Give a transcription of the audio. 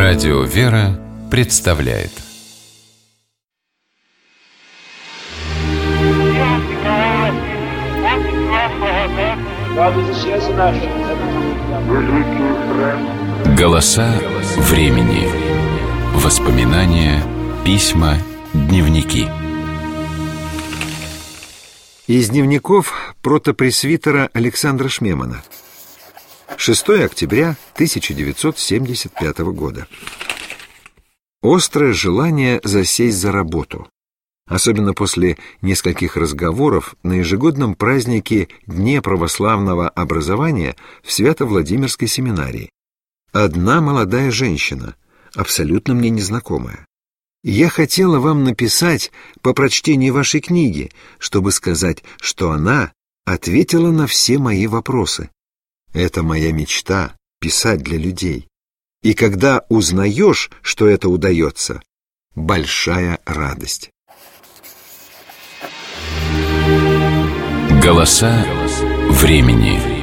Радио «Вера» представляет. Голоса времени. Воспоминания, письма, дневники. Из дневников протопресвитера Александра Шмемана. 6 октября 1975 года. Острое желание засесть за работу, особенно после нескольких разговоров на ежегодном празднике Дне православного образования в Свято-Владимирской семинарии. Одна молодая женщина, абсолютно мне незнакомая. Я хотела вам написать по прочтении вашей книги, чтобы сказать, что она ответила на все мои вопросы. Это моя мечта — писать для людей. И когда узнаешь, что это удается, большая радость. Голоса времени.